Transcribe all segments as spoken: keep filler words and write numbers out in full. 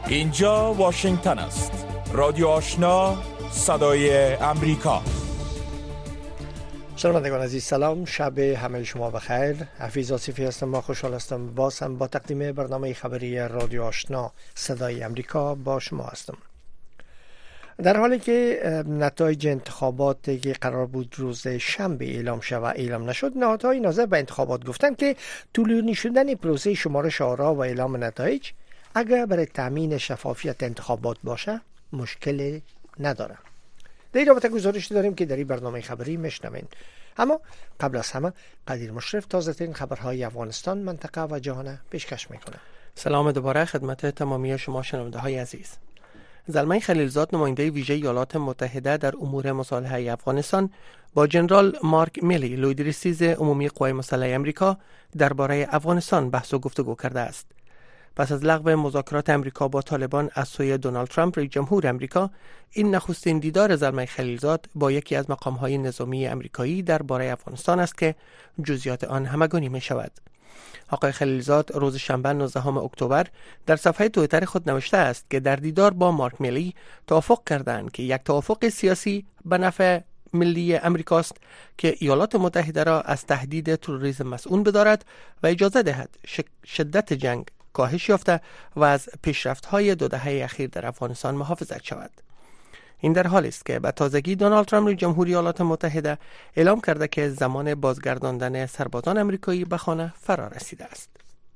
اینجا واشنگتن است. رادیو آشنا، صدای امریکا. شنوندگان عزیز سلام، شب همه شما بخیر. حفیظ آصفی هستم. ما خوشحال هستم باز هم با تقدیم برنامه خبری رادیو آشنا صدای امریکا با شما هستم. در حالی که نتایج انتخاباتی که قرار بود روز شنبه اعلام شود اعلام نشد، نهادهای ناظر به انتخابات گفتند که طولانی شدن پروسه شمارش آرا و اعلام نتایج اگر برای تامین شفافیت انتخابات باشه مشکل نداره. در این رابطه گزارشی داریم که در این برنامه خبری میشنوین. اما قبل از همه قدیر مشرف تازه ترین خبرهای افغانستان، منطقه و جهان پیشکش میکنه. سلام دوباره خدمت تمامی شما شنونده های عزیز. زلمه خلیلزاد، نماینده ویژه ایالات متحده در امور مصالحه افغانستان، با جنرال مارک میلی، لویدرسیز عمومی قوای مسلح امریکا درباره افغانستان بحث و گفتگو کرده است. پس از لغو مذاکرات امریکا با طالبان از سوی دونالد ترامپ رئیس جمهور امریکا، این نخستین دیدار زلمه خلیلزاد با یکی از مقام‌های نظامی امریکایی درباره افغانستان است که جزئیات آن همگانی می شود. آقای خلیلزاد روز شنبه نوزدهم اکتبر در صفحه توییتر خود نوشته است که در دیدار با مارک میلی توافق کردند که یک توافق سیاسی به نفع ملی امریکاست که ایالات متحده را از تهدید تروریسم مسئول بدارد و اجازه دهد شدت جنگ کاهش یافته و از پیشرفت‌های دو دهه اخیر در افغانستان محافظت شود. این در حالی است که به تازگی دونالد ترامپ رئیس جمهور ایالات متحده اعلام کرده که زمان بازگرداندن سربازان امریکایی به خانه فرا رسیده است.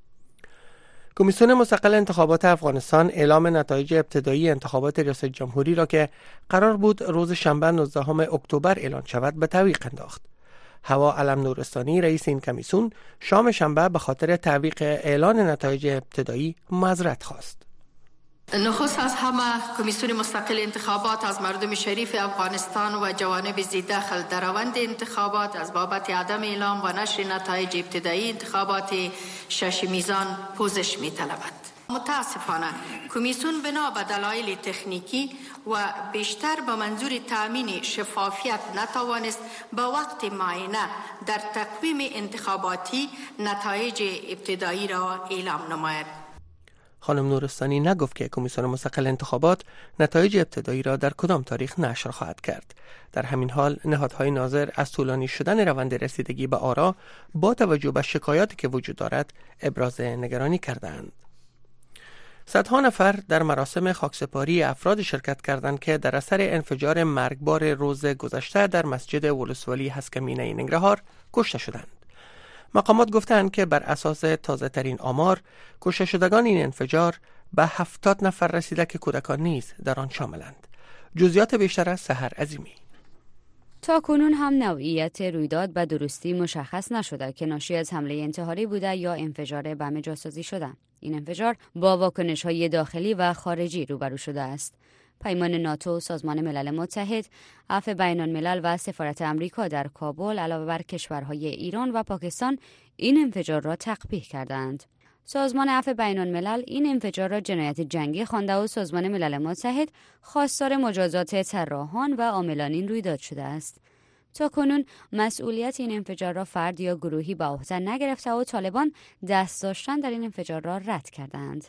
کمیسیون مستقل انتخابات افغانستان اعلام نتایج ابتدایی انتخابات ریاست جمهوری را که قرار بود روز شنبه نوزدهم اکتبر اعلان شود به تعویق انداخت. هوا علم نورستانی، رئیس این کمیسیون، شام شنبه به خاطر تعویق اعلان نتایج ابتدایی معذرت خواست. نخست از همه کمیسیون مستقل انتخابات از مردم شریف افغانستان و جوانب زیداخل در روند انتخابات از بابت عدم اعلام و نشر نتایج ابتدایی انتخابات شش میزان پوزش می طلبد. متاسفانه کمیسیون بنا به دلایل تکنیکی و بیشتر به منظور تامین شفافیت نتوانست به وقت معینه در تقویم انتخاباتی نتایج ابتدایی را اعلام نماید. خانم نورستانی نگفت که کمیسیون مستقل انتخابات نتایج ابتدایی را در کدام تاریخ نشر خواهد کرد. در همین حال نهادهای ناظر از طولانی شدن روند رسیدگی به آرا با توجه به شکایاتی که وجود دارد ابراز نگرانی کردند. صدها نفر در مراسم خاکسپاری افراد شرکت کردند که در اثر انفجار مرگبار روز گذشته در مسجد ولسوالی هسکمینه ننگرهار کشته شدند. مقامات گفتند که بر اساس تازه ترین آمار کشته شدگان این انفجار به هفتاد نفر رسیده که کودکان نیز در آن شاملند. جزئیات بیشتر از سحر عظیمی. تا کنون هم نوعیت رویداد به درستی مشخص نشده که ناشی از حمله انتحاری بوده یا انفجار بم جاسوسی شده. این انفجار با واکنش‌های داخلی و خارجی روبرو شده است. پیمان ناتو، سازمان ملل متحد، عفو بین الملل و سفارت امریکا در کابل علاوه بر کشورهای ایران و پاکستان این انفجار را تقبیح کردند. سازمان عفو بین الملل این انفجار را جنایت جنگی خوانده و سازمان ملل متحد خواستار مجازات طراحان و عاملان این رویداد شده است. تا کنون مسئولیت این انفجار را فرد یا گروهی به عهده نگرفته و طالبان دست داشتن در این انفجار را رد کردند.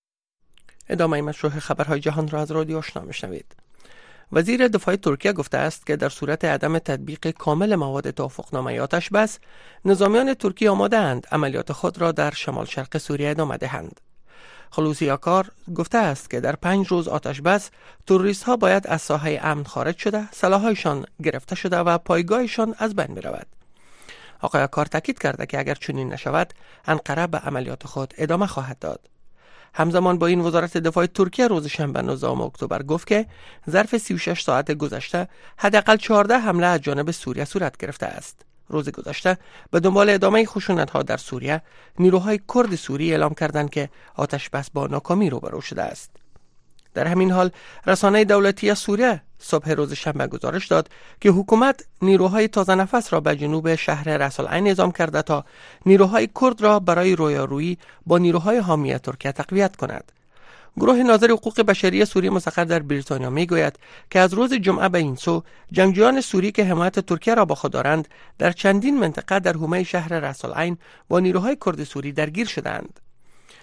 ادامه مشروع خبرهای جهان را از رادیو آشنا میشنوید. وزیر دفاع ترکیه گفته است که در صورت عدم تطبیق کامل مواد توافقنامه آتش بس، نظامیان ترکیه آماده اند عملیات خود را در شمال شرق سوریه ادامه دهند. خلوصی آکار گفته است که در پنج روز آتش بس، تروریست ها باید از ساحه امن خارج شده، سلاح‌هایشان گرفته شده و پایگاهشان از بین برود. آقای آکار تاکید کرده که اگر چنین نشود، انقره به عملیات خود ادامه خواهد داد. همزمان با این وزارت دفاع ترکیه روز شنبه نوزدهم اکتبر گفت که ظرف سی و شش ساعت گذشته حداقل چهارده حمله از جانب سوریه صورت گرفته است. روز گذشته به دنبال ادامه خشونت‌ها در سوریه، نیروهای کرد سوری اعلام کردند که آتش بس با ناکامی روبرو شده است. در همین حال رسانه دولتی سوریه صبح روز شنبه گزارش داد که حکومت نیروهای تازه نفس را به جنوب شهر رأس العین اعزام کرده تا نیروهای کرد را برای رویارویی با نیروهای حامی ترکیه تقویت کند. گروه ناظر حقوق بشری سوریه مستقر در بریتانیا میگوید که از روز جمعه به این سو جنگجویان سوری که حمایت ترکیه را با خود دارند در چندین منطقه در حومه شهر رأس العین با نیروهای کرد سوری درگیر شدند.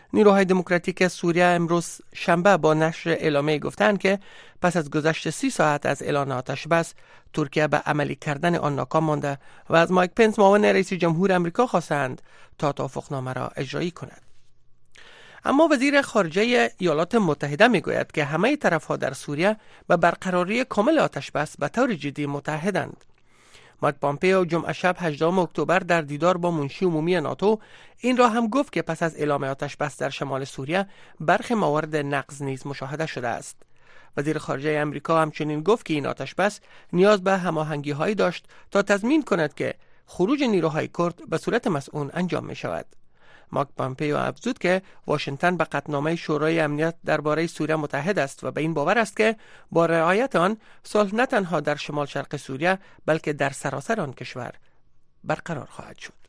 نیروهای دموکراتیک سوریه امروز شنبه با نشر اعلامیه گفتند که پس از گذشت سی ساعت از اعلان آتش بس، ترکیه به عملی کردن آن ناکام مانده و از مایک پنس معاون رئیس جمهور آمریکا خواستند تا توافقنامه را اجرایی کند. اما وزیر خارجه ایالات متحده میگوید که همه طرف‌ها در سوریه به برقراری کامل آتش بس به طور جدی متحدند. مایک پامپئو جمعه شب هجدهم اکتبر در دیدار با منشی عمومی ناتو این را هم گفت که پس از اعلام آتش بس در شمال سوریه برخی موارد نقض نیز مشاهده شده است. وزیر خارجه آمریکا همچنین گفت که این آتش بس نیاز به هماهنگی‌هایی داشت تا تضمین کند که خروج نیروهای کرد به صورت مسئول انجام می شود. مایک پامپئو افزود که واشنگتن به قطعنامه شورای امنیت درباره سوریه متحد است و به این باور است که با رعایت آن صلح نه تنها در شمال شرق سوریه بلکه در سراسر آن کشور برقرار خواهد شد.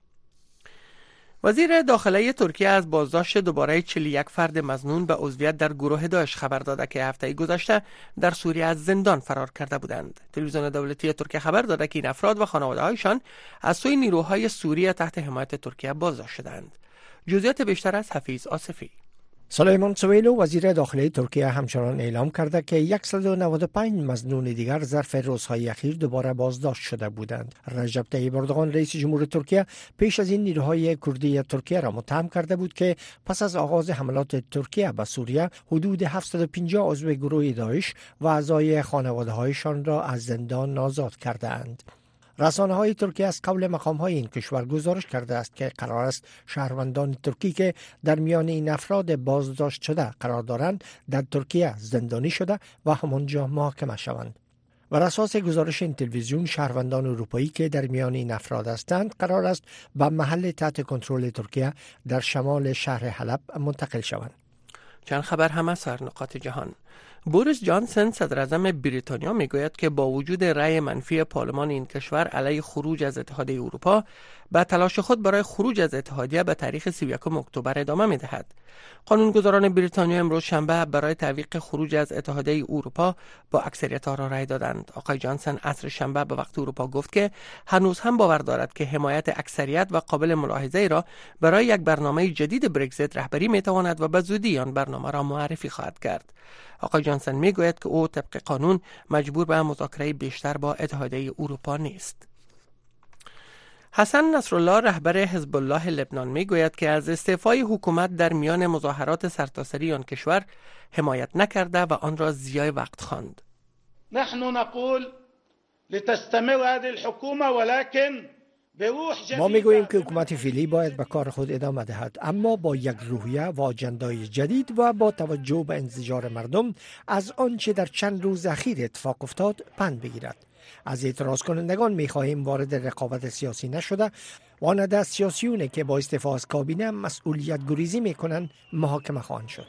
وزیر داخلی ترکیه از بازداشت دوباره چهل و یک فرد مظنون به عضویت در گروه داعش خبر داده که هفته گذشته در سوریه از زندان فرار کرده بودند. تلویزیون دولتی ترکیه خبر داده که این افراد و خانواده‌هایشان از سوی نیروهای سوریه تحت حمایت ترکیه بازداشت شدند. جزئیات بیشتر از حفیظ آصفی. سلیمان سویلو وزیر داخلی ترکیه همچنان اعلام کرده که صد و نود و پنج مظنون دیگر ظرف روزهای اخیر دوباره بازداشت شده بودند. رجب طیب اردوغان رئیس جمهور ترکیه پیش از این نیروهای کردی ترکیه را متهم کرده بود که پس از آغاز حملات ترکیه به سوریه حدود هفتصد و پنجاه عضو گروه داعش و اعضای خانواده‌هایشان را از زندان آزاد کرده‌اند. رسانه های ترکیه از قول مقام های این کشور گزارش کرده است که قرار است شهروندان ترکی که در میان این افراد بازداشت شده قرار دارند در ترکیه زندانی شده و همانجا محاکمه شوند. بر اساس گزارش این تلویزیون شهروندان اروپایی که در میان این افراد هستند قرار است به محل تحت کنترل ترکیه در شمال شهر حلب منتقل شوند. چند خبر هم از سر نقاط جهان. بوریس جانسن صدر اعظم بریتانیا میگوید که با وجود رأی منفی پارلمان این کشور علیه خروج از اتحادیه اروپا به تلاش خود برای خروج از اتحادیه به تاریخ سی و یکم اکتبر ادامه میدهد. قانونگذاران بریتانیا امروز شنبه برای تعویق خروج از اتحادیه اروپا با اکثریت آرا رأی دادند. آقای جانسن عصر شنبه به وقت اروپا گفت که هنوز هم باور دارد که حمایت اکثریت و قابل ملاحظه را برای یک برنامه جدید برگزیت رهبری میتواند و به زودی آن برنامه را معرفی خواهد کرد. آقای جانسن میگوید که او طبق قانون مجبور به مذاکره بیشتر با اتحادیه اروپا نیست. حسن نصرالله رهبر حزب الله لبنان میگوید که از استعفای حکومت در میان مظاهرات سرتاسری آن کشور حمایت نکرده و آن را ضیاع وقت خواند. نحن نقول لتستمر هذه الحكومه ولكن ما میگوییم که حکومت فعلی باید به کار خود ادامه دهد، اما با یک روحیه و اجندای جدید و با توجه به انزجار مردم از آنچه در چند روز اخیر اتفاق افتاد پند بگیرد. از اعتراض کنندگان میخواهیم وارد رقابت سیاسی نشده و نه از سیاسیونه که با استعفا از کابینه مسئولیت گریزی میکنن محاکمه خواهند شد.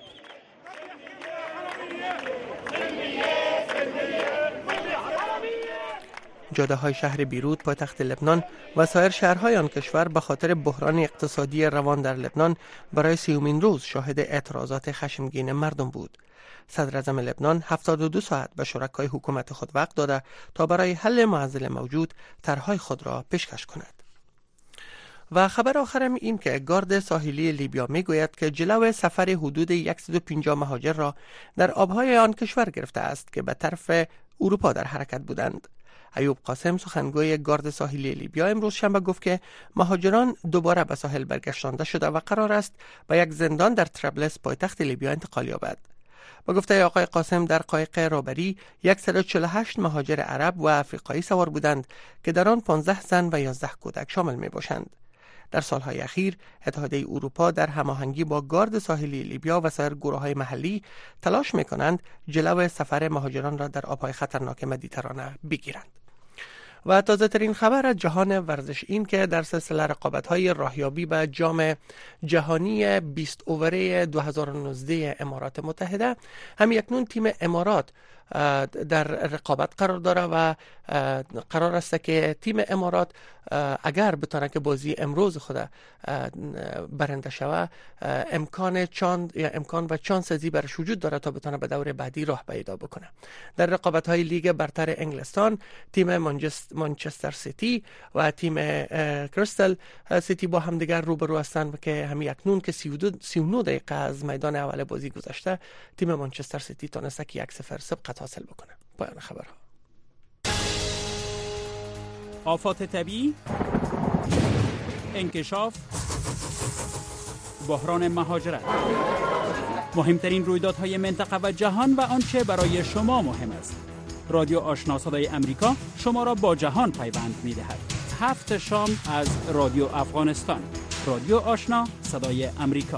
جاده های شهر بیروت پایتخت لبنان و سایر شهرهای آن کشور به خاطر بحران اقتصادی روان در لبنان برای سیومین روز شاهد اعتراضات خشمگین مردم بود. صدر اعظم لبنان هفتاد و دو ساعت به شرکای حکومت خود وقت داده تا برای حل معضل موجود طرحهای خود را پیشکش کند. و خبر آخرم این که گارد ساحلی لیبیا میگوید که جلو سفر حدود صد و پنجاه مهاجر را در آبهای آن کشور گرفته است که به طرف اروپا در حرکت بودند. ایوب قاسم سخنگوی گارد ساحلی لیبیا امروز شنبه گفت که مهاجران دوباره به ساحل برگشتانده شده و قرار است به یک زندان در طرابلس پایتخت لیبیا انتقال یابد. با گفته آقای قاسم در قایق رابری صد و چهل و هشت مهاجر عرب و افریقایی سوار بودند که در آن پانزده زن و یازده کودک شامل می باشند. در سالهای اخیر اتحادیه اروپا در هماهنگی با گارد ساحلی لیبیا و سایر گروه‌های محلی تلاش می‌کنند جلو سفر مهاجران را در آب‌های خطرناک مدیترانه بگیرند. و تازه ترین خبر از جهان ورزش این که در سلسله رقابت‌های راهیابی به جام جهانی بیست اووره دو هزار و نوزده امارات متحده همی اکنون تیم امارات در رقابت قرار داره و قرار است که تیم امارات اگر بتونه که بازی امروز خود برنده شوه امکان چاند یا امکان و چانسزی برش وجود داره تا بتونه به دور بعدی راه پیدا بکنه. در رقابت های لیگ برتر انگلستان تیم مانچستر سیتی و تیم کریستال سیتی با هم دیگر روبرو هستند که همین اکنون که سی و نه دقیقه از میدان اول بازی گذشته تیم مانچستر سیتی تونسته که یک صفر سبقت حاصل بکنه. پایان خبرها. آفات طبیعی، انکشاف، بحران مهاجرت، مهمترین رویدادهای منطقه و جهان و آنچه برای شما مهم است. رادیو آشنا صدای امریکا شما را با جهان پیوند می‌دهد. هفت شام از رادیو افغانستان. رادیو آشنا صدای امریکا.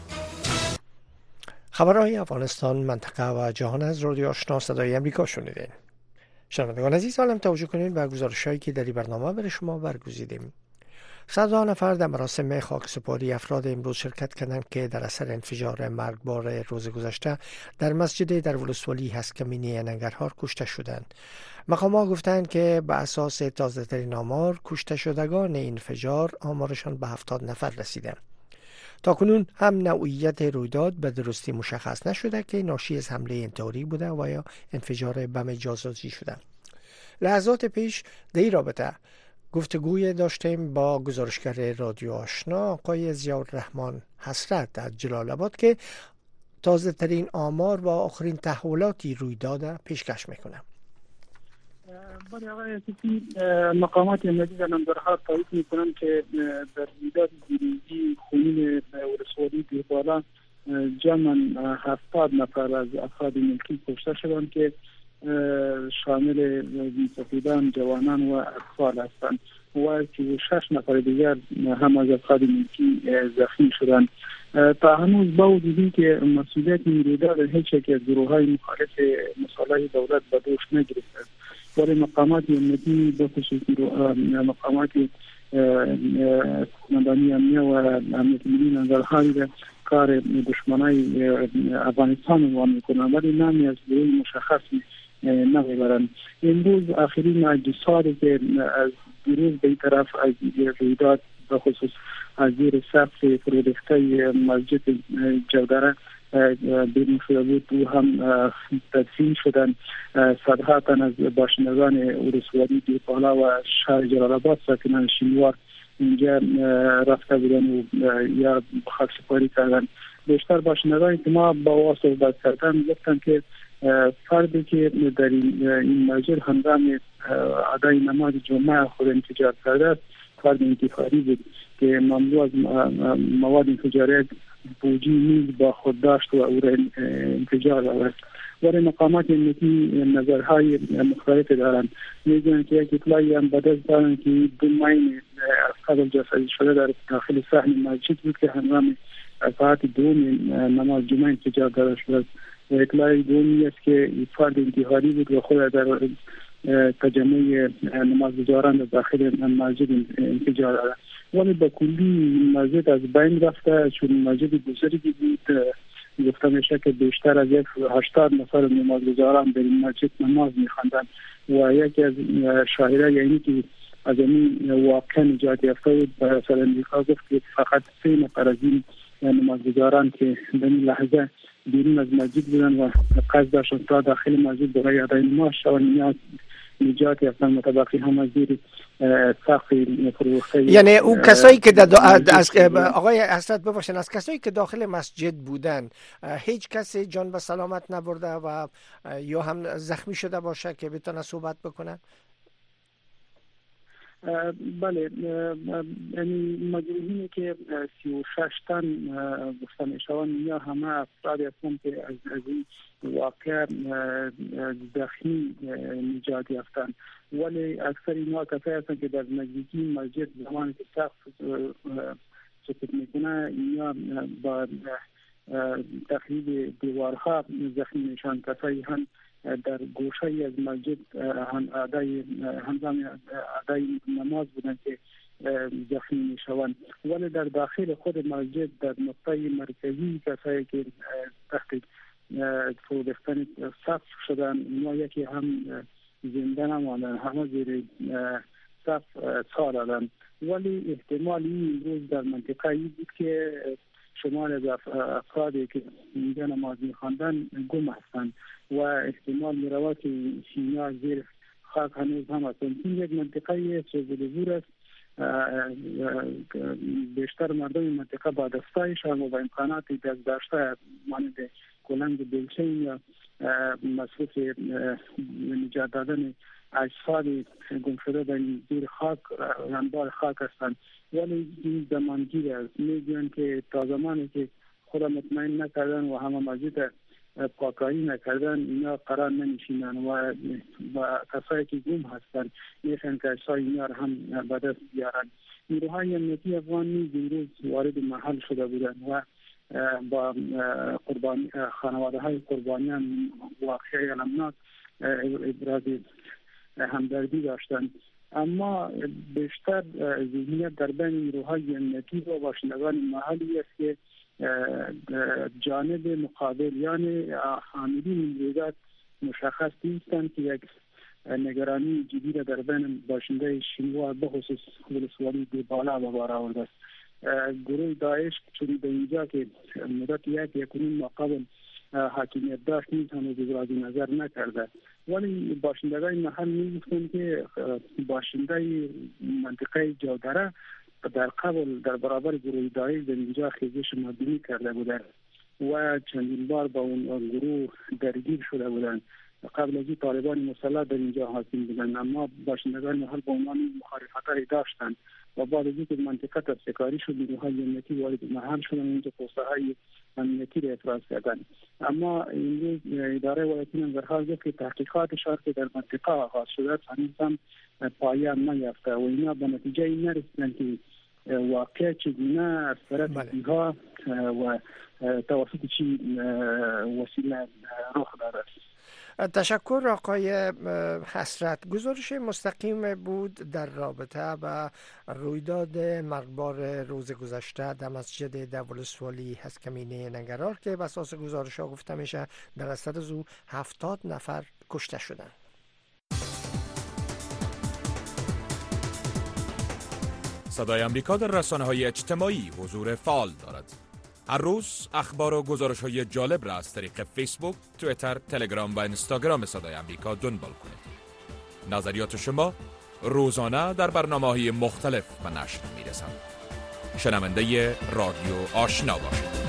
خبرهای افغانستان، منطقه و جهان از رادیو آشنا صدای امریکا شنیدین. شنوندگان عزیز، حالا توجه کنید به گزارش‌هایی که در این برنامه برای شما برگزیدیم. صدها نفر در مراسم خاکسپاری افراد امروز شرکت کردند که در اثر انفجار مرگبار روز گذشته در مسجد در ولسوالی هسکمینی ننگرهار کشته شدند. مقام‌ها گفتند که به اساس تازه‌ترین آمار کشته شدگان این انفجار آمارشان به هفتاد نفر رسیده. تاکنون هم نوعیت رویداد به درستی مشخص نشده که ناشی از حمله انتحاری بوده و یا انفجار بم جاسوسی شده. لحظات پیش در این رابطه گفتگوی داشتیم با گزارشگر رادیو آشنا آقای ضیاءالرحمن حسرت از جلال آباد که تازه ترین آمار و آخرین تحولاتی رویداد پیشکش میکنه. بله آقای اسیسی، مقامات امنیتی در ننگرهار تایید میکنند که در رویداد دیروزی خونین ولسوالی دیربالا جمعاً هفتاد نفر از افراد ملکی کشته شدند که شامل زنسفیدان، جوانان و اطفال هستند و که شش نفر دیگر هم از افراد ملکی زخمی شدند. تا هنوز با وجود اینکه مسئولیت این رویداد هیچ یک از گروه‌های مخالف مصالح دولت به دوش نگرفته، ولی مقامات امنیتی به خصوص مقامات قماندانی امنیه و امنیت ملی ننگرهار کار دشمنای افغانستان عنوان میکنند ولی نامی از گروه مشخص نمیبرند. امروز آخرین اجسادی که از دیروز به این طرف از رویداد به خصوص از زیر سقف فرودخته مسجد جودره بیرون شده بود او هم تدفین شدن. صدها تن از باشندگان ولسوالی دیربالا و شهر جلال آباد ساکنان شینوار اینجا رفته بودن و یا خاکسپاری کردن. بیشتر باشندگانی که ما با او صحبت کردن گفتن که فردی که در این مسجد هنگام ادای نماز جمعه خود انفجار کرده است فرد انتحاری بود که مملو از مواد انفجاری بوجی نیز با خود داشت و او را انفجار آورد. ولی مقامات امنیتی نظرهای مختلف دارند. می‌گویند که یک اطلاعی هم به دست دارند که دو مین افراد جسدی شده در داخل صحن مسجد بود که هنگام ساعت دوم نماز جمعه انفجار داده شد. اطلاع دومی است که فرد انتحاری بود و خود در تجمع نمازگزاران داخل مسجد انفجار داده. ولی به کلی مسجد از بین رفته چون مسجد بزرگی بود. گفته میشه که بیشتر از یک هشتاد نفر نمازگزاران در این مسجد نماز میخواندند و یکی از شاهدان یعنی که از این واقع نجات یافته بود به سر امریکا گفت که فقط سه نفر از این نمازگزاران که در این لحظه بیرون از مسجد بودن و قصد داشتند تا داخل مسجد برای ادای نماز شوند نجات یافتن متبقی هم از زیر سقف فروخته. یعنی اون کسایی که دا از آقای حسرت ببخشن از کسایی که داخل مسجد بودن هیچ کسی جان به سلامت نبرده و یا هم زخمی شده باشه که بتونه صحبت بکنن؟ بله، یعنی مجروحینی که سی و شش تن گفته میشوند یا همه افرادی هستند که از این واقع زخمی نجات یافتند ولی اکثر اینها کسایی هستند که در نزدیکی مسجد زمانی که سقف سقوط میکنه یا با تخریب دیوارها زخمی میشن. کسایی هم در گوشه از مسجد ادای هنگام ادای نماز بودن که زخمی میشوند ولی در داخل خود مسجد در نقطه مرکزی کسایی که تحت فرو ریختن سقف شدن. ما یکی هم زنده نماندن، همه زیر سقف سال دادن. ولی احتمال این امروز در منطقه ای بود که شمال از افرادی که اینجا نماز می‌خواندن گم هستند و احتمال می‌رود که اینا زیر خاک هنوز هم هستند. این یک منطقه سوزدور است. بیشتر مردم منطقه با دستایشان و با امکانات دست داشته مانند کلنگ بلچین یا مصروف نجات دادن اجساد گم شده در زیر خاک انبار خاک هستند. ولی این زمانگیر است. میگویند که تا زمانی که خود مطمئن نکردن و همه مسجد پاکاری نکردن اینا قرار نمیشینن و با کسایی که گم هستند میشن که اجسای اینا را هم به دست بیارن. نیروهای امنیتی افغان نیز امروز وارد محل شده بودند و با قربانی خانواده های قربانیان واقعی علمناک ابراز همدردی داشتند. اما بیشتر ذهنیت در بین نیروهای امنیتی و باشندگان محلی است که جانب مقابل یعنی حاملین رویداد مشخص نیستند که یک نگرانی جدی را در بین باشنده شینوا به خصوص ولسوالی بالا به بار آورده است. گروه داعش چون به اینجا که مدت یک یکونین مقابل حاکمیت داشت نیز هنوز ابراز نظر نکرده. ولی باشندگان محل میگفتند که باشنده منطقه جودره در قبل در برابر گروه داعش در اینجا خیزش مدنی کرده بودند و چندین بار با اون گروه درگیر شده بودند. قبل از این طالبان مسلح در اینجا حاکم بودند، اما باشندگان محل با عنوان مخالفت‌هایی داشتند و بعد از اینکه منطقه تفسیرکاری شد نیروهای امنیتی وارد محل شدند اینجا پست‌های امنیتی را افراز کردند. اما امروز اداره ولایت ننگرهار گفت که تحقیقاتشان که در منطقه آغاز شده هنوز هم پایان نیافته و اینا به نتیجه این نرسیدند که واقع چگونه از طرف اینها و توسط چی وسیله رخ داده. تشکر آقای حسرت. گزارش مستقیم بود در رابطه با رویداد مرگبار روز گذشته در مسجد دولسوالی هسکمینه ننگرهار که به اساس گزارش ها گفته میشه در اثر از او هفتاد نفر کشته شدند. صدای امریکا در رسانه‌های اجتماعی حضور فعال دارد. هر روز اخبار و گزارش‌های جالب را از طریق فیسبوک، توییتر، تلگرام و اینستاگرام صدای امریکا دنبال کنید. نظریات شما روزانه در برنامه‌های مختلف به نشر می‌رسند. شنونده رادیو آشنا باشید.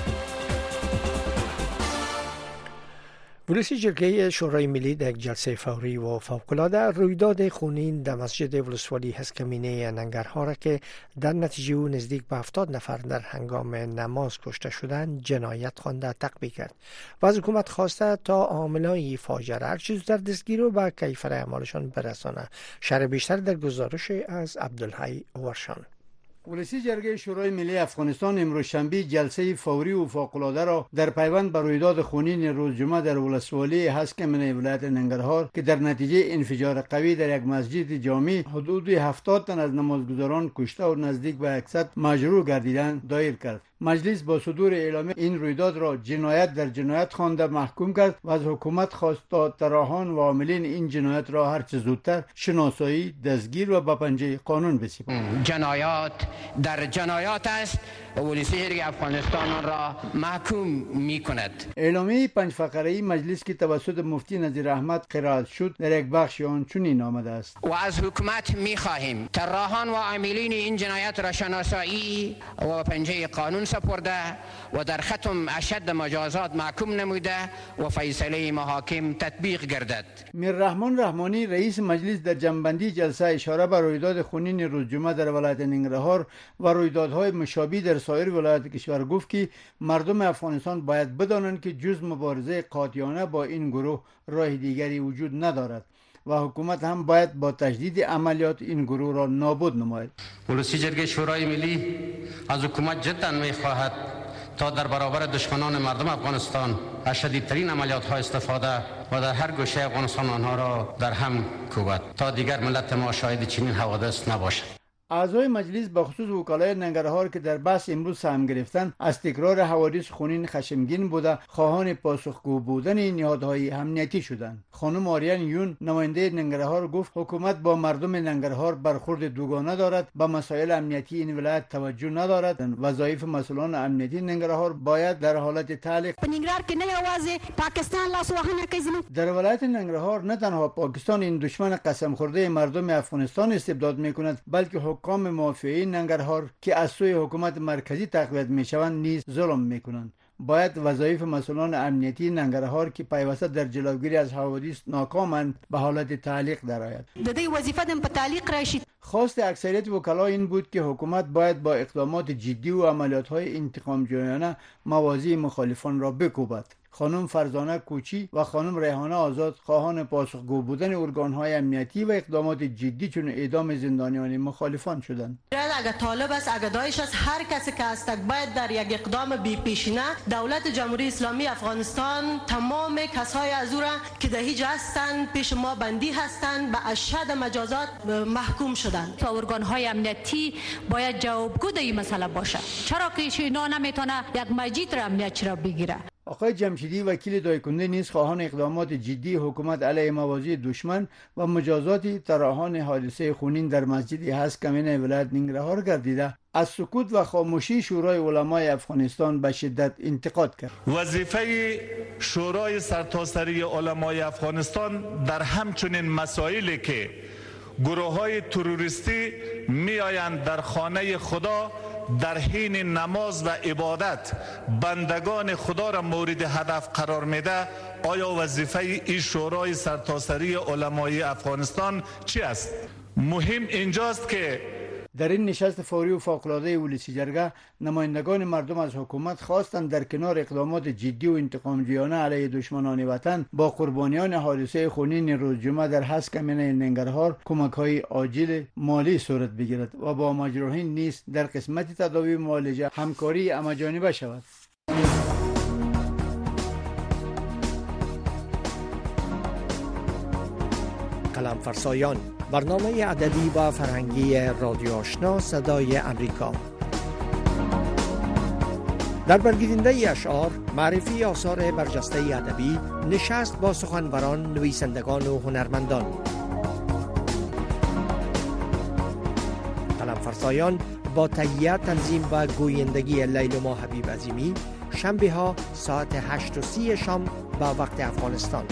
ولسی جرگه شورای ملی در یک جلسه فوری و فوق‌العاده رویداد خونین در مسجد ولسوالی هسکمینه ننگرهار که در نتیجه او نزدیک به هفتاد نفر در هنگام نماز کشته شدند جنایت خوانده تقبیح کرد و از حکومت خواسته تا عاملان فاجعه هر چه زودتر دستگیر و به کیفر اعمالشان برسانه. شرح بیشتر در گزارش از عبدالحی ورشان. ولسی جرگه شورای ملی افغانستان امروز شنبه جلسه فوری و فوق‌العاده را در پیوند به رویداد خونین روز جمعه در ولسوالی هسکمینه ولایت ننگرهار که در نتیجه انفجار قوی در یک مسجد جامع حدود هفتاد تن از نمازگزاران کشته و نزدیک به صد مجروح گردیدند دایر کرد. مجلس با صدور اعلامیه این رویداد را جنایت در جنایت خوانده محکوم کرد و از حکومت خواست تا طراحان و عاملین این جنایت را هر چه زودتر شناسایی، دستگیر و به پنجه قانون بسپارند. جنایات در جنایات است و ولسی جرگه افغانستان را محکوم می کند. اعلامیه پنج فقره‌ای مجلس که توسط مفتی نذیر احمد قرائت شد در یک بخش آن چنین آمده است: و از حکومت می خواهیم طراحان و عاملین این جنایت را شناسایی و پنجه قانون سپرده و در ختم اشد مجازات محکوم نموده و فیصله محاکم تطبیق گردد. میررحمان رحمانی رئیس مجلس در جنبندی جلسه اشاره به رویداد خونین روز جمعه در ولایت ننگرهار و رویدادهای مشابه در سایر ولایات کشور گفت که مردم افغانستان باید بدانند که جز مبارزه قاطعانه با این گروه راه دیگری وجود ندارد و حکومت هم باید با تجدید عملیات این گروه را نابود نماید. ولسی جرگه شورای ملی از حکومت جدا می‌خواهد تا در برابر دشمنان مردم افغانستان از شدیدترین عملیات ها استفاده و در هر گوشه افغانستان آنها را در هم کوبد تا دیگر ملت ما شاهد چنین حوادث نباشد. اعضای مجلس به خصوص وکلای ننگرهار که در بحث امروز سهم گرفتند از تکرار حوادث خونین خشمگین بوده خواهان پاسخگو بودن نهادهای امنیتی شدند. خانم آریان یون نماینده ننگرهار گفت حکومت با مردم ننگرهار برخورد دوگانه دارد، به مسائل امنیتی این ولایت توجه ندارد. وظایف مسئولان امنیتی ننگرهار باید در حالت تعلیق در ولایت ننگرهار نه تنها پاکستان این دشمن قسم خورده مردم افغانستان استبداد میکند، بلکه حکام موافقین ننگرهار که از سوی حکومت مرکزی تقویت میشوند نیز ظلم میکنند. باید وظایف مسئولان امنیتی ننگرهار که پیوسته در جلوگیری از حوادث ناکامند به حالت تعلیق درآید. د دې وظیفه د په تعلیق راشي. خواست اکثریت وکلا این بود که حکومت باید با اقدامات جدی و عملیات‌های انتقام جویانه موازی مخالفان را بکوبد. خانم فرزانه کوچی و خانم ریحانه آزاد خواهان پاسخگو بودن ارگان‌های امنیتی و اقدامات جدی چون اعدام زندانیان مخالفان شدند. اگر طالب است، اگر داعش است، هر کسی که است باید در یک اقدام بی پیشینه دولت جمهوری اسلامی افغانستان تمام کسای از او را که در هیچ هستند پیش ما بندی هستند به اشد مجازات محکوم شدند. و ارگان‌های امنیتی باید جوابگو در این مسئله باشه. چرا که اینا نمیتونه یک مجید را امنیت را بگیره؟ آقای جمشیدی وکیل دایکنده نیز خواهان اقدامات جدی حکومت علیه موازی دشمن و مجازات طراحان حادثه خونین در مسجد هسکمین ولایت ننگرهار گردیده از سکوت و خاموشی شورای علمای افغانستان به شدت انتقاد کرد. وظیفه شورای سرتاسری علمای افغانستان در همچنین مسائلی که گروه‌های تروریستی میآیند در خانه خدا در حین نماز و عبادت بندگان خدا را مورد هدف قرار میده، آیا وظیفه این شورای سرتاسری علمای افغانستان چی است؟ مهم اینجاست که در این نشست فوری و فوق‌العاده ولسی جرگه نمایندگان مردم از حکومت خواستند در کنار اقدامات جدی و انتقام جویانه علیه دشمنان وطن با قربانیان حادثه خونین روز جمعه در هسکمین ننگرهار کمک‌های عاجل مالی صورت بگیرد و با مجروحین نیز در قسمت تداوی معالجه همکاری همه‌جانبه شود. قلم فرسایان، برنامه ادبی و فرهنگی رادیو آشنا صدای امریکا. در برگزیدنده اشعار، معرفی آثار برجسته ادبی، نشست با سخنوران، نویسندگان و هنرمندان. قلم فرسایان با تهیه، تنظیم و گویندگی لیلما حبیب عظیمی، شنبه ها ساعت هشت و سی شام به وقت افغانستان.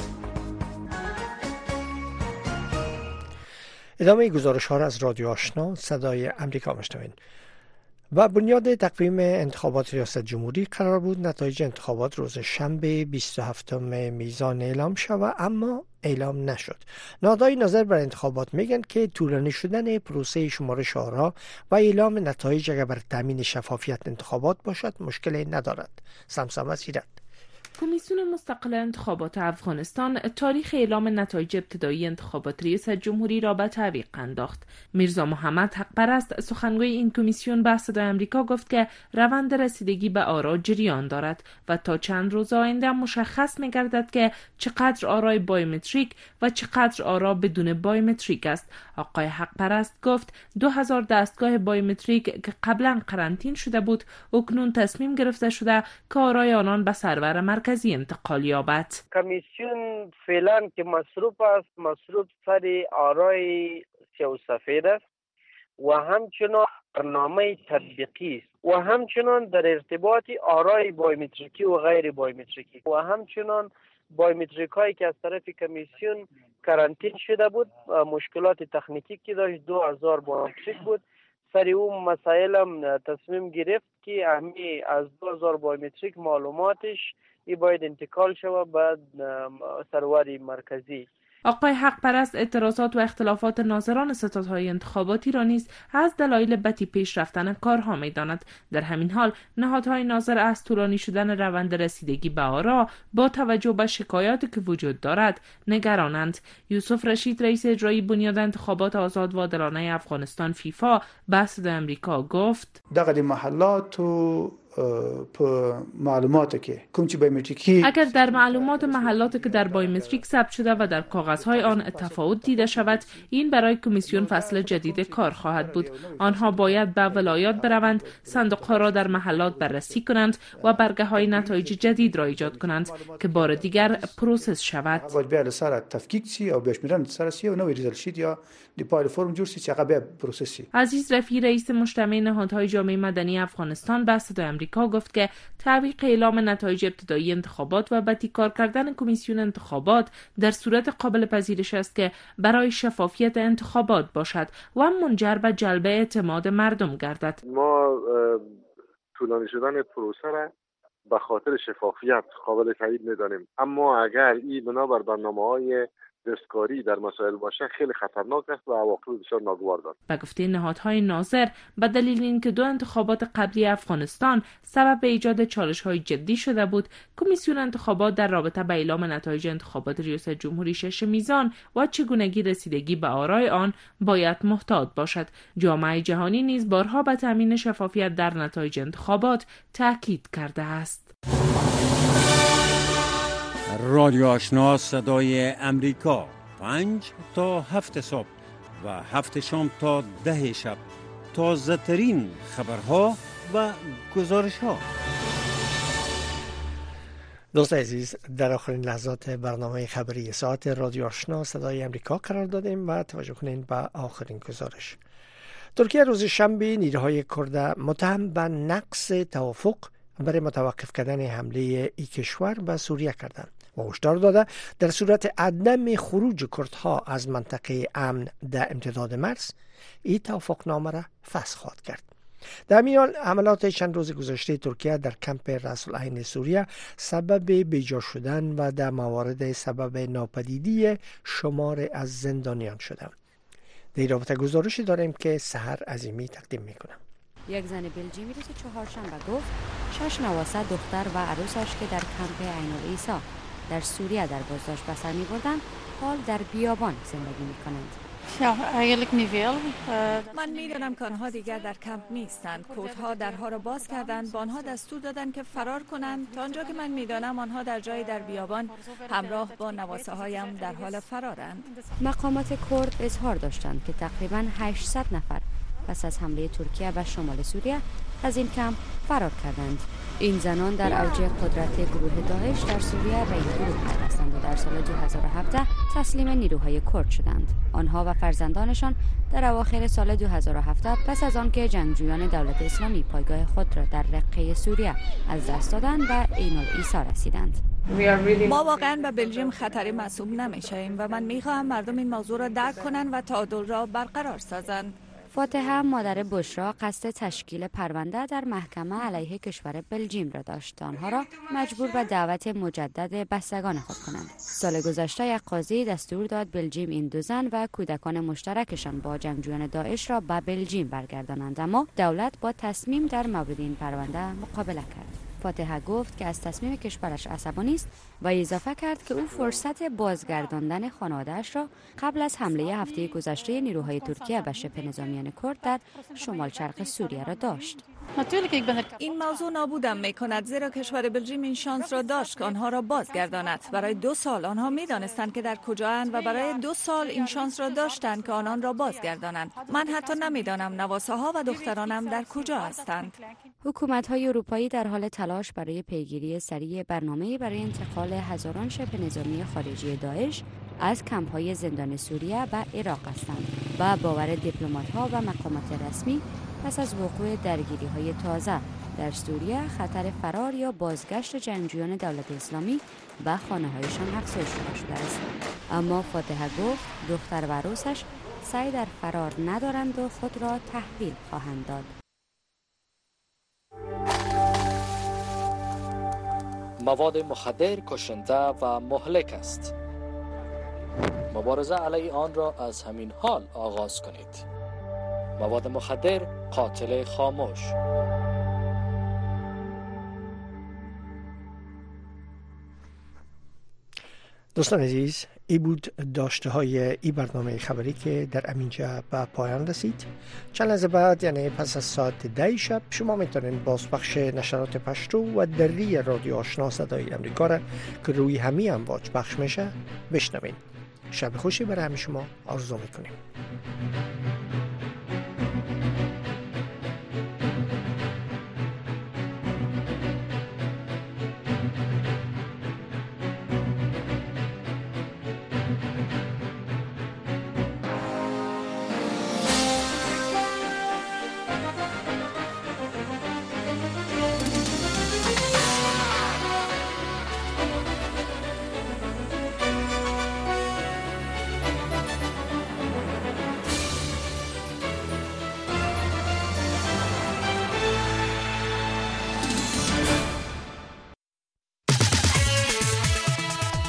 ادامه گزارش ها را از رادیو آشنا صدای امریکا میشنوید. و بنیاد تقویم انتخابات ریاست جمهوری قرار بود نتایج انتخابات روز شنبه بیست و هفتم میزان اعلام شود، اما اعلام نشد. نهادهای ناظر بر انتخابات میگن که طولانی شدن پروسه شمارش آرا و اعلام نتایج اگر بر تامین شفافیت انتخابات باشد مشکلی ندارد. سمسم سیرت. کمیسیون مستقل انتخابات افغانستان تاریخ اعلام نتایج ابتدایی انتخابات ریاست جمهوری را به تعویق انداخت. میرزا محمد حق پرست سخنگوی این کمیسیون به صدای آمریکا گفت که روند رسیدگی به آرا جریان دارد و تا چند روز آینده مشخص می‌گردد که چقدر آرای بایومتریک و چقدر آرا بدون بایومتریک است. آقای حق پرست گفت دو هزار دستگاه بایومتریک که قبلا قرنطین شده بود اکنون تصمیم گرفته شده که آرای آنان به سرور مرکزی انتقال یابد. کمیسیون فعلا که مصروف است مصروف سر آرای سیاه و سفید است و همچنان برنامه تطبیقی است و همچنان در ارتباط آرای بایومتریکی و غیر بایومتریکی و همچنان بایومتریک هایی که از طرف کمیسیون کرانتین شده بود مشکلات تکنیکی که داشت دو هزار بایومتریک بود. سر اون مسائل هم تصمیم گرفت که همی از دو هزار بایومتریک معلوماتش ای باید انتقال شود به سرور مرکزی. آقای حق پرست اعتراضات و اختلافات ناظران ستادهای انتخاباتی را نیز از دلایل بدی پیش رفتن کارها می‌داند. در همین حال نهادهای ناظر از طولانی شدن روند رسیدگی به آرا با توجه به شکایاتی که وجود دارد نگرانند. یوسف رشید رئیس اجرایی بنیاد انتخابات آزاد و عادلانه افغانستان فیفا به صدای آمریکا گفت دغه محلات و په معلوماتو کې کوم چې بایومتریکی اگر در معلومات محلاتی که در بایومتریک ثبت شده و در کاغذهای آن تفاوت دیده شود، این برای کمیسیون فصل جدید کار خواهد بود. آنها باید به ولایات بروند، صندوقها را در محلات بررسی کنند و برگه های نتایج جدید را ایجاد کنند که بار دیگر پروسس شود. باید بیا سر تفکیک سی او بشمیرن سر سی او نوې ریزل شید یا دی پایل فرم جوړ شي چې هغه بیا پروسس شي. عزیز رفیع رئیس مجتمع نهادهای جامعه مدنی افغانستان به صدای آمریکا گفت که تعویق اعلام نتایج ابتدایی انتخابات و بدیکار کردن کمیسیون انتخابات در صورت قابل پذیرش است که برای شفافیت انتخابات باشد و منجر به جلب اعتماد مردم گردد. ما طولانی شدن پروسه را به خاطر شفافیت قابل تایید می‌دانیم، اما اگر این بنابر برنامه‌های دستکاری در مسائل باشه خیلی خطرناک است و عواقب بسیار ناگوار دارد. به گفته نهادهای ناظر، به دلیل اینکه دو انتخابات قبلی افغانستان سبب ایجاد چالش‌های جدی شده بود، کمیسیون انتخابات در رابطه با اعلام نتایج انتخابات ریاست جمهوری شش میزان و چگونگی رسیدگی به آرای آن باید محتاط باشد. جامعه جهانی نیز بارها به تامین شفافیت در نتایج انتخابات تاکید کرده است. رادیو آشنا صدای امریکا، پنج تا هفت صبح و هفت شام تا ده شب، تازه ترین خبرها و گزارش ها. دوست عزیز، در آخرین لحظات برنامه خبری ساعت رادیو آشنا صدای امریکا قرار دادیم و توجه کنین به آخرین گزارش. ترکیه روز شنبه نیروهای کرد متهم به نقض توافق برای متوقف کردن حمله این کشور به سوریه کردند و هشدار داده در صورت عدم خروج کردها از منطقه امن در امتداد مرز این توافقنامه را فسخ خواهد کرد. در میان حملات چند روز گذشته ترکیه در کمپ رأس العین سوریه سبب بیجا شدن و در موارد سبب ناپدیدی شمار از زندانیان شدند. در رابطه گزارشی داریم که سحر عظیمی تقدیم میکنم. یک زن بلژیمی روز چهارشنبه گفت شش نواسه دختر و عروسش که در کمپ عین العیسی در سوریه در بازداشت به سر می‌بردند حال در بیابان زندگی می‌کنند. من می‌دانم که آنها دیگر در کمپ نیستند. کردها درها را باز کردند، با آنها دستور دادند که فرار کنند. تا آنجا که من می‌دانم آنها در جای در بیابان همراه با نواسه هایم در حال فرارند. مقامات کرد اظهار داشتند که تقریباً هشتصد نفر پس از حمله ترکیه به شمال سوریه از این کمپ فرار کردند. این زنان در اوج قدرت گروه داعش در سوریه رئیس گروه هستند و در سال دو هزار و هفده تسلیم نیروهای کرد شدند. آنها و فرزندانشان در اواخر سال دو هزار و هفده پس از آنکه جنگجویان دولت اسلامی پایگاه خود را در رقه سوریه از دست دادند به عین العیسی رسیدند. ما واقعا به بلژیم خطری محسوب نمی‌شویم و من می‌خواهم مردم این موضوع را درک کنند و تعادل را برقرار سازند. فاتحه مادر بشرا قصد تشکیل پرونده در محکمه علیه کشور بلژیم را داشت، آنها را مجبور به دعوت مجدد بستگان خود کنند. سال گذشته یک قاضی دستور داد بلژیم این دو زن و کودکان مشترکشان با جنگجویان داعش را به بلژیم برگردانند، اما دولت با تصمیم در مورد این پرونده مقابله کرد. فاتحه گفت که از تصمیم کشورش عصبانی است و اضافه کرد که او فرصت بازگرداندن خانواده‌اش را قبل از حمله هفته گذشته نیروهای ترکیه به شبه نظامیان کرد در شمال شرق سوریه را داشت. این موضوع نابودم میکند، زیرا کشور بلژیم این شانس را داشت که آنها را بازگرداند. برای دو سال آنها میدانستند که در کجااند و برای دو سال این شانس را داشتند که آنان را بازگردانند. من حتی نمیدانم نواسه ها و دخترانم در کجا هستند. حکومت‌های اروپایی در حال تلاش برای پیگیری سریع برنامه‌ای برای انتقال هزاران شبه نظامی خارجی داعش از کمپ‌های زندان سوریه به عراق هستند و باور دیپلمات‌ها و مقامات رسمی پس از وقوع درگیری‌های تازه در سوریه خطر فرار یا بازگشت جنگجویان دولت اسلامی به خانه‌هایشان افزایش شده است. اما فاتحه گفت دختر و عروسش سعی در فرار ندارند و خود را تحویل خواهند داد. مواد مخدر کشنده و مهلک است. مبارزه علیه آن را از همین حال آغاز کنید. مواد مخدر قاتل خاموش. دوستان عزیز، ای بود داشته های ای برنامه خبری که در امینجا به پایان رسید. چند لحظه بعد یعنی پس از ساعت ده شب شما میتونین بازپخش نشرات پشتو و دری رادیو آشنا صدای امریکا را که روی همه امواج پخش میشه بشنوین. شب خوشی برای همه شما آرزو میکنیم.